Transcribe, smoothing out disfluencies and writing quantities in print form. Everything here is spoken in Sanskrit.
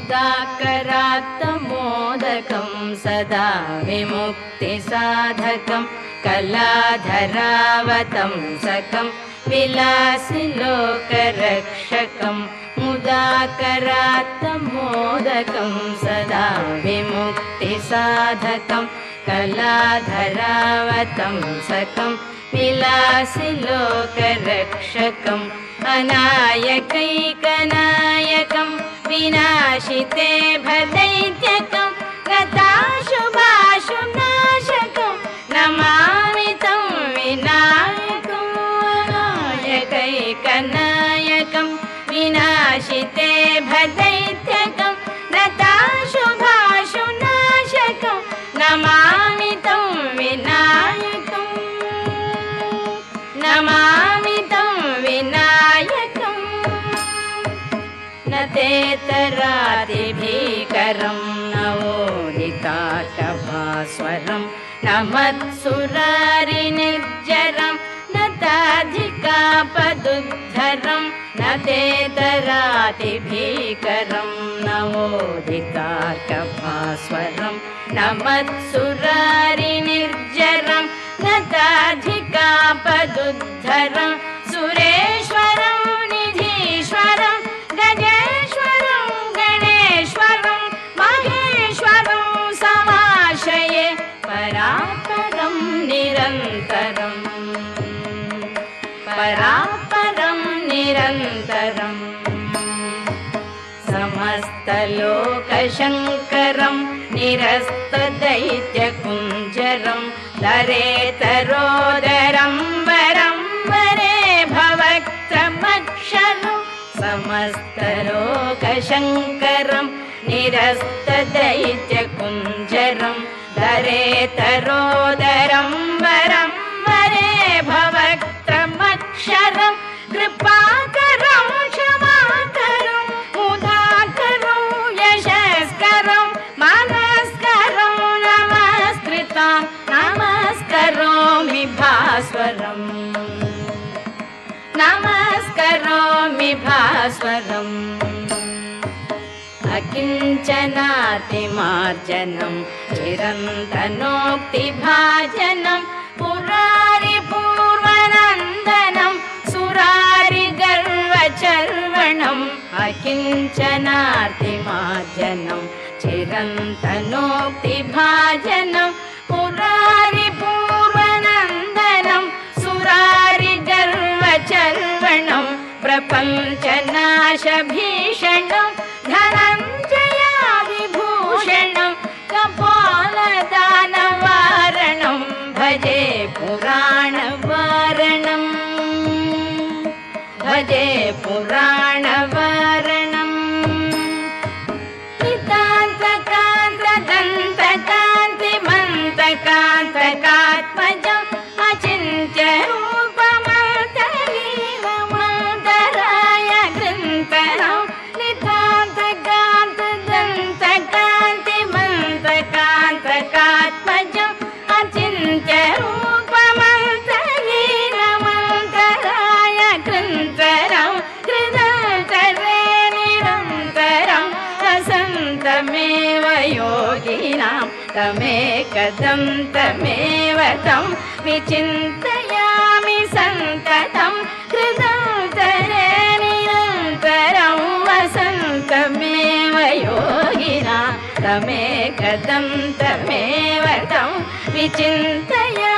मुदाकरात्तमोदकं सदा विमुक्तिसाधकं कलाधरावतंसकं विलासिलोकरक्षकं मुदाकरात्तमोदकं सदा विमुक्तिसाधकं कलाधरावतंसकं विलासिलोकरक्षकम् अनायकैकनायकं विनाशिते भदैत्यकं गताशुभाशुनाशकं नमामि तं विनायकम् अनायकैकनायकं विनाशिते भदैत्यकं गताशुभाशुनाशकं नमामि तं विनायकम् नमामि तं विनायकम् न तेतरातिभीकरं नवोदिताकभास्वरं न मत्सुरारिनिर्जरं न ताधिकापदुद्धरं न तेतरातिभीकरं नवोदिताकभास्वरं न मत्सुरारिनिर्जरं न ताधिकापदुद्धरं सुरेश्वरं निधीश्वरं गजेश्वरं गणेश्वरं महेश्वरं समाश्रये परापरं निरन्तरं परापरं निरन्तरं समस्तलोकशङ्करं निरस्तदैत्यकुञ्जरं दरेतरोदरं वरं वरे भवक्त्रमक्षरं समस्तलोकशङ्करं निरस्तदैत्यकुञ्जरं दरेतरोदरं वरं वरे भवक्त्रमक्षरं कृपाकरं क्षमाकरं मुदाकरं यशस्करं मनस्करं नमस्कृतां नमस्करोमि भास्वरम् नमस्करोमि भास्वरम् अकिञ्चनातिमार्जनं चिरन्तनोक्तिभाजनं पुरारिपूर्वनन्दनं सुरारिगर्वचर्वणम् अकिञ्चनातिमार्जनं चिरन्तनोक्तिभाजनं पुरारिपूर्वनन्दनं सुरारिगर्वचर्वणं प्रपञ्चनाशभीषणं धनञ्जयादिभूषणं कपालदानवारणं भजे पुराणवारणं भजे पुराणवारणम् नितान्तकान्तदन्तकान्तिमन्तकान्तकात्मजम् अचिन्त्यरूपमन्तलीलमन्तराय गृन्तरं नितान्तकान्तदन्तकान्तिमन्तकान्तकात्मजम् अचिन्त्यरूपमन्तलीलमन्तराय गृन्तरं कृतन्तरे निरन्तरं वसन्तमेव योगिनां तमेकदन्तमेव तं विचिन्तयामि सन्ततं कृतन्तरे निरन्तरं वसन्तमेव योगिनां तमेकदन्तमेव तं विचिन्तयामि